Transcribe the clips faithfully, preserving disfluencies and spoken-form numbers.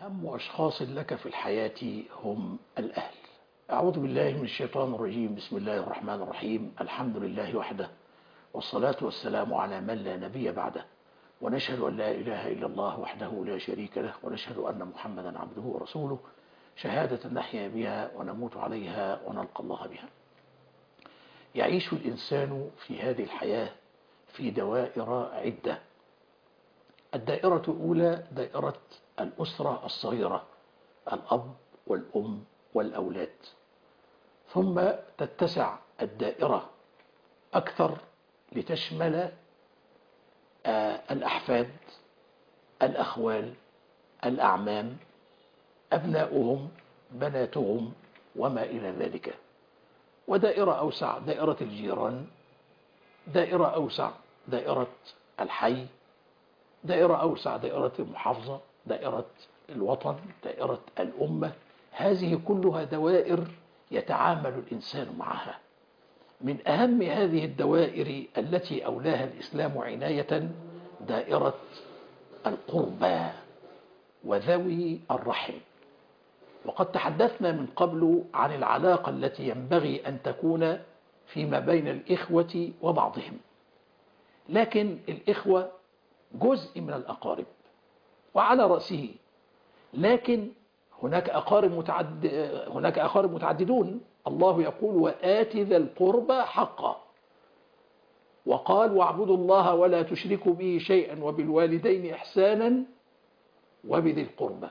أهم أشخاص لك في الحياة هم الأهل. أعوذ بالله من الشيطان الرجيم. بسم الله الرحمن الرحيم. الحمد لله وحده، والصلاة والسلام على من لا نبي بعده، ونشهد أن لا إله إلا الله وحده لا شريك له، ونشهد أن محمدا عبده ورسوله، شهادة نحيا بها ونموت عليها ونلقى الله بها. يعيش الإنسان في هذه الحياة في دوائر عدة. الدائرة الأولى دائرة الأسرة الصغيرة، الأب والأم والأولاد، ثم تتسع الدائرة أكثر لتشمل الأحفاد، الأخوال، الأعمام، أبناؤهم، بناتهم، وما إلى ذلك. ودائرة أوسع دائرة الجيران، دائرة أوسع دائرة الحي، دائرة أوسع دائرة المحافظة، دائرة الوطن، دائرة الأمة. هذه كلها دوائر يتعامل الإنسان معها. من أهم هذه الدوائر التي أولاها الإسلام عناية دائرة القربى وذوي الرحم. وقد تحدثنا من قبل عن العلاقة التي ينبغي أن تكون فيما بين الإخوة وبعضهم، لكن الإخوة جزء من الأقارب وعلى رأسه، لكن هناك أقارب متعد... هناك أقارب متعددون. الله يقول: وآت ذا القربى حقا، وقال: واعبدوا الله ولا تشركوا به شيئا وبالوالدين إحسانا وبذي القربى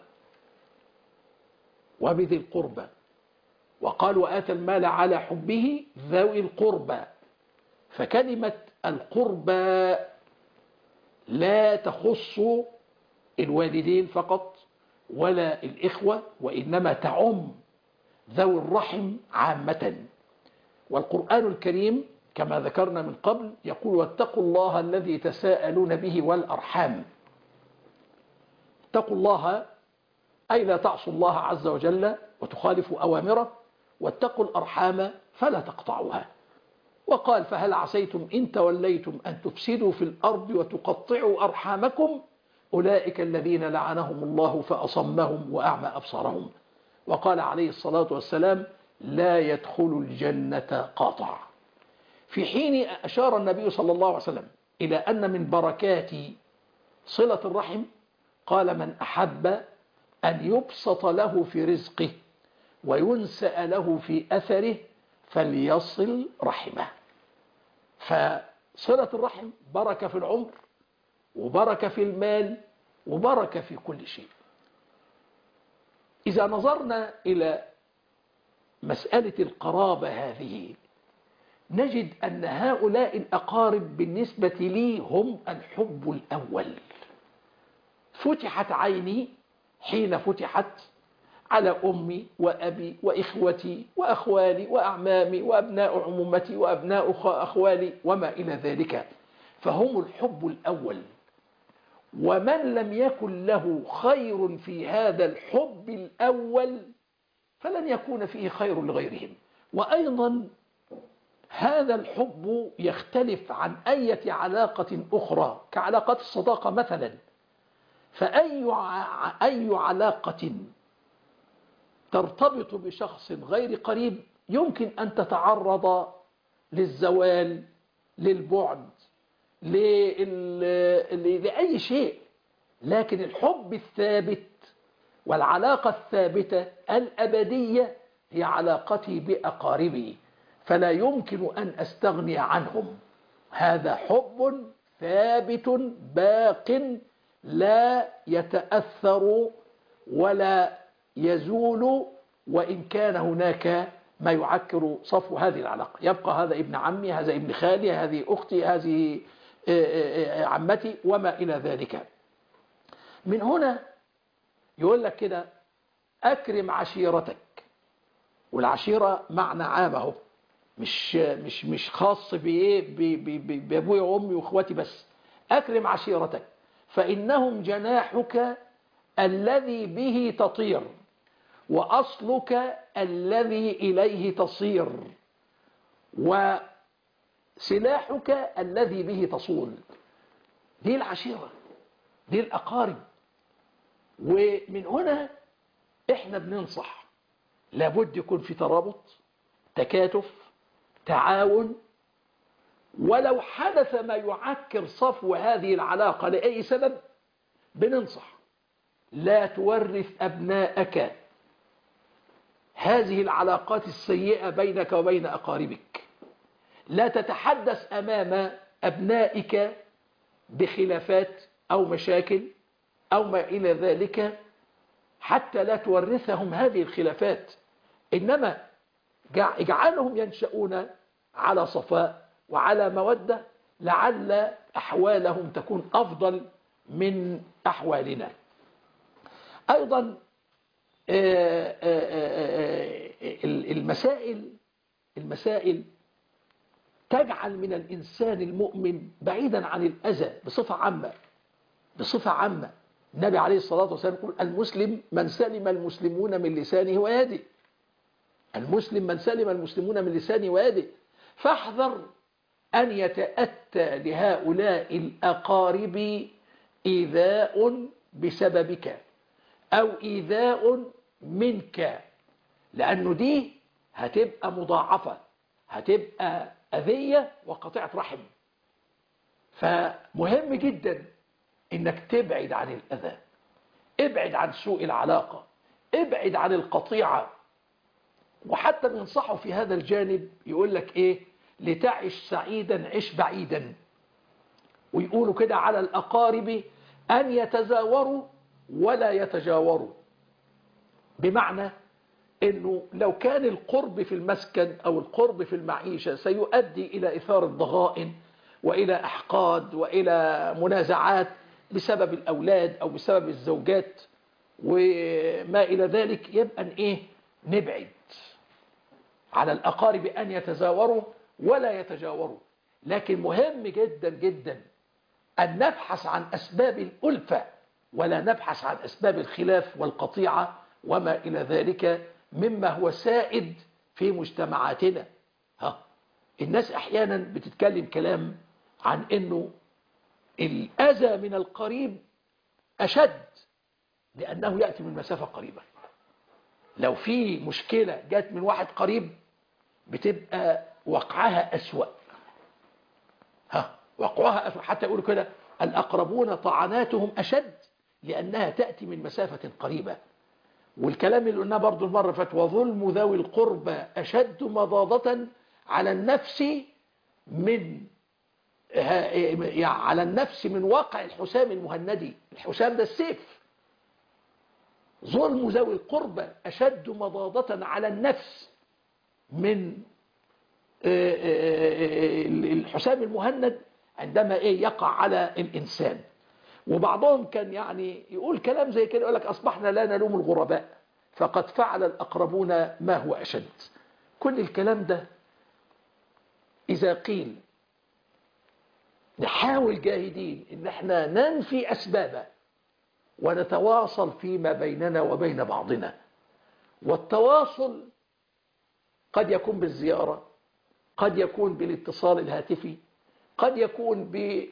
وبذي القربى وقال: وآت المال على حبه ذوي القربى. فكلمة القربى لا تخص الوالدين فقط ولا الإخوة، وإنما تعم ذوي الرحم عامة. والقرآن الكريم كما ذكرنا من قبل يقول: واتقوا الله الذي تساءلون به والأرحام. اتقوا الله أي لا تعصوا الله عز وجل وتخالفوا أوامره، واتقوا الأرحام فلا تقطعوها. وقال: فهل عسيتم إن توليتم أن تفسدوا في الأرض وتقطعوا أرحامكم أولئك الذين لعنهم الله فأصمهم وأعمى أبصارهم. وقال عليه الصلاة والسلام: لا يدخل الجنة قاطع. في حين أشار النبي صلى الله عليه وسلم إلى أن من بركات صلة الرحم قال: من أحب أن يبسط له في رزقه وينسأ له في أثره فليصل رحمه. فصلة الرحم بركة في العمر، وبركة في المال، وبركة في كل شيء. إذا نظرنا إلى مسألة القرابة هذه نجد أن هؤلاء الأقارب بالنسبة لي هم الحب الأول. فتحت عيني حين فتحت على أمي وأبي وإخوتي وأخوالي وأعمامي وأبناء عمومتي وأبناء أخوالي وما إلى ذلك، فهم الحب الأول. ومن لم يكن له خير في هذا الحب الأول فلن يكون فيه خير لغيرهم. وأيضا هذا الحب يختلف عن أي علاقة أخرى كعلاقات الصداقة مثلا. فأي أي علاقة ترتبط بشخص غير قريب يمكن أن تتعرض للزوال، للبعد، لأي شيء. لكن الحب الثابت والعلاقة الثابتة الأبدية هي علاقتي بأقاربي، فلا يمكن أن أستغني عنهم. هذا حب ثابت باق لا يتأثر ولا يزول، وإن كان هناك ما يعكر صفو هذه العلاقة. يبقى هذا ابن عمي، هذا ابن خالي، هذه أختي، هذه عمتي، وما إلى ذلك. من هنا يقول لك كده: أكرم عشيرتك. والعشيرة معنى عامه، مش مش مش خاص بإيه بأبوي وأمي وإخواتي بس. أكرم عشيرتك فإنهم جناحك الذي به تطير، وأصلك الذي إليه تصير، وسلاحك الذي به تصول. دي العشيرة، دي الأقارب. ومن هنا احنا بننصح لابد يكون في ترابط، تكاتف، تعاون. ولو حدث ما يعكر صفو هذه العلاقة لأي سبب بننصح لا تورث أبناءك هذه العلاقات السيئة بينك وبين أقاربك. لا تتحدث أمام أبنائك بخلافات أو مشاكل أو ما إلى ذلك حتى لا تورثهم هذه الخلافات، إنما اجعلهم ينشؤون على صفاء وعلى مودة لعل أحوالهم تكون أفضل من أحوالنا. أيضا المسائل المسائل تجعل من الإنسان المؤمن بعيدا عن الأذى بصفة عامة. بصفة عامة النبي عليه الصلاة والسلام يقول المسلم من سلم المسلمون من لسانه ويده. المسلم من سلم المسلمون من لسانه ويده. فاحذر أن يتأتى لهؤلاء الأقارب إيذاء بسببك أو إيذاء منك، لأنه دي هتبقى مضاعفة، هتبقى أذية وقطيعة رحم. فمهم جدا إنك تبعد عن الأذى، ابعد عن سوء العلاقة، ابعد عن القطيعة. وحتى بينصحوا في هذا الجانب يقول لك إيه؟ لتعش سعيدا عش بعيدا. ويقولوا كده على الأقارب أن يتزاوروا ولا يتجاوروا، بمعنى أنه لو كان القرب في المسكن أو القرب في المعيشة سيؤدي إلى إثارة ضغائن وإلى أحقاد وإلى منازعات بسبب الأولاد أو بسبب الزوجات وما إلى ذلك، يبقى إيه؟ نبعد. على الأقارب أن يتزاوروا ولا يتجاوروا. لكن مهم جدا جدا أن نبحث عن أسباب الألفة ولا نبحث عن أسباب الخلاف والقطيعة وما إلى ذلك مما هو سائد في مجتمعاتنا. ها الناس أحيانا بتتكلم كلام عن أنه الأذى من القريب أشد لأنه يأتي من مسافة قريبة. لو في مشكلة جات من واحد قريب بتبقى وقعها أسوأ. ها وقعها أسوأ، حتى يقولوا كده الأقربون طعناتهم أشد لأنها تأتي من مسافة قريبة. والكلام اللي قلناه برضو المرة فات وظلم ذوي القربى أشد مضاضة على النفس من يعني على النفس من واقع الحسام المهندي. الحسام ده السيف. ظلم ذوي القربى أشد مضاضة على النفس من الحسام المهند عندما ايه يقع على الإنسان. وبعضهم كان يعني يقول كلام زي كده، يقول لك أصبحنا لا نلوم الغرباء فقد فعل الأقربون ما هو أشد. كل الكلام ده إذا قيل نحاول جاهدين إن احنا ننفي أسبابه ونتواصل فيما بيننا وبين بعضنا. والتواصل قد يكون بالزيارة، قد يكون بالاتصال الهاتفي، قد يكون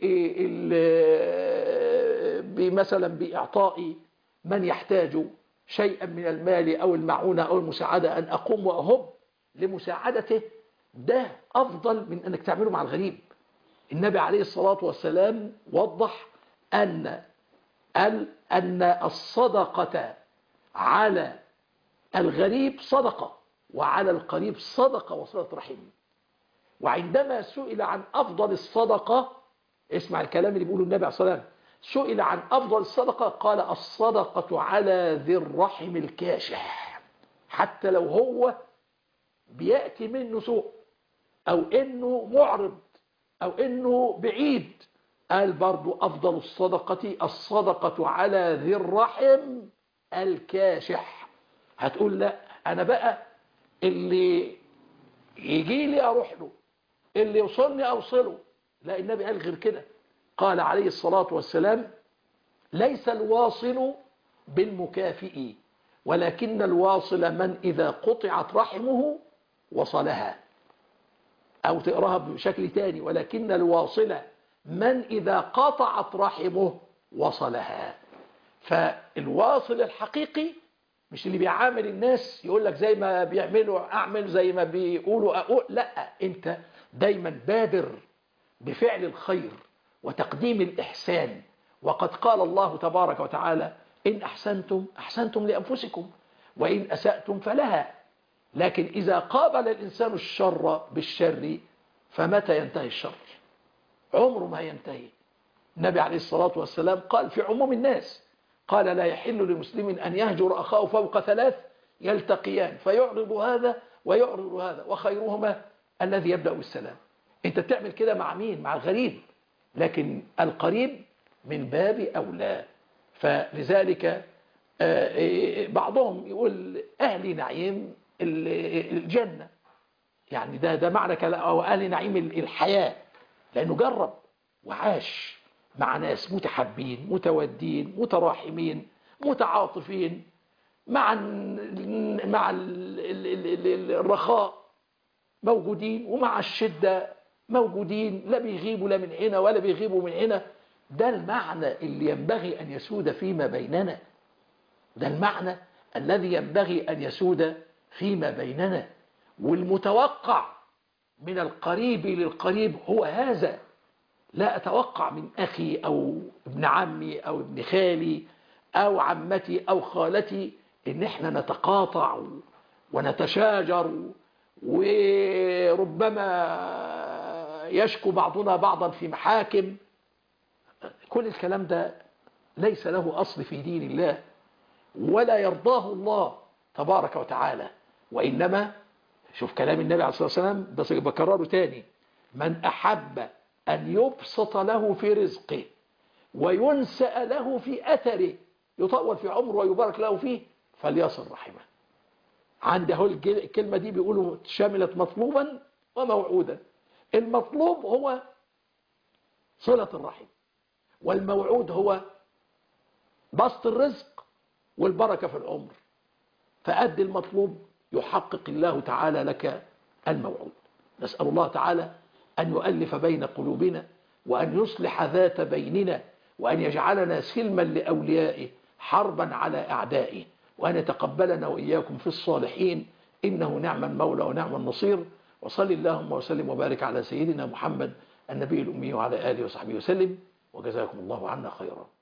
بمثلا بإعطاء من يحتاج شيئا من المال أو المعونة أو المساعدة، أن أقوم وأهب لمساعدته. ده أفضل من أنك تعمله مع الغريب. النبي عليه الصلاة والسلام وضح أن أن الصدقة على الغريب صدقة وعلى القريب صدقة وصلة رحم. وعندما سئل عن أفضل الصدقة، اسمع الكلام اللي بيقوله النبي عليه الصلاة والسلام، سئل عن أفضل الصدقة قال الصدقة على ذي الرحم الكاشح، حتى لو هو بيأتي منه سوء أو إنه معرض أو إنه بعيد. قال برضو أفضل الصدقة الصدقة على ذي الرحم الكاشح. هتقول لا أنا بقى اللي يجي لي أروح له، اللي يوصلني أوصله. لا، النبي قال غير كده. قال عليه الصلاة والسلام ليس الواصل بالمكافئ ولكن الواصل من إذا قطعت رحمه وصلها. أو تقراها بشكل تاني ولكن الواصل من إذا قطعت رحمه وصلها. فالواصل الحقيقي مش اللي بيعامل الناس يقول لك زي ما بيعملوا أعمل، زي ما بيقولوا أقول. لا، أنت دايما بادر بفعل الخير وتقديم الإحسان. وقد قال الله تبارك وتعالى: إن أحسنتم أحسنتم لأنفسكم وإن أسأتم فلها. لكن إذا قابل الإنسان الشر بالشر فمتى ينتهي الشر؟ عمره ما ينتهي. النبي عليه الصلاة والسلام قال في عموم الناس، قال: لا يحل لمسلم أن يهجر أخاه فوق ثلاث يلتقيان فيعرض هذا ويعرض هذا وخيرهما الذي يبدأ بالسلام. أنت تعمل كده مع مين؟ مع الغريب. لكن القريب من باب أولى. فلذلك بعضهم يقول أهل نعيم الجنة، يعني ده ده معنى كلام، أو أهل نعيم الحياة، لأنه جرب وعاش مع ناس متحبين متودين متراحمين متعاطفين، مع مع الرخاء موجودين ومع الشدة موجودين، لا بيغيبوا لا من هنا ولا بيغيبوا من هنا. ده المعنى اللي ينبغي أن يسود فيما بيننا، ده المعنى الذي ينبغي أن يسود فيما بيننا. والمتوقع من القريب للقريب هو هذا. لا أتوقع من أخي أو ابن عمي أو ابن خالي أو عمتي أو خالتي إن احنا نتقاطع ونتشاجر، وربما يشكو بعضنا بعضا في محاكم. كل الكلام ده ليس له أصل في دين الله ولا يرضاه الله تبارك وتعالى. وإنما شوف كلام النبي عليه الصلاة والسلام، بس بكرره تاني: من أحب أن يبسط له في رزقه وينسأ له في أثره، يطول في عمره ويبارك له فيه، فليصل رحمه. عنده الكلمة دي بيقولوا شملت مطلوبا وموعودا. المطلوب هو صلة الرحم، والموعود هو بسط الرزق والبركة في العمر. فأد المطلوب يحقق الله تعالى لك الموعود. نسأل الله تعالى أن يؤلف بين قلوبنا، وأن يصلح ذات بيننا، وأن يجعلنا سلما لأوليائه حربا على أعدائه، وأن يتقبلنا وإياكم في الصالحين، إنه نعم المولى ونعم النصير. وصل اللهم وسلم وبارك على سيدنا محمد النبي الأمي وعلى آله وصحبه وسلم، وجزاكم الله عنا خيرا.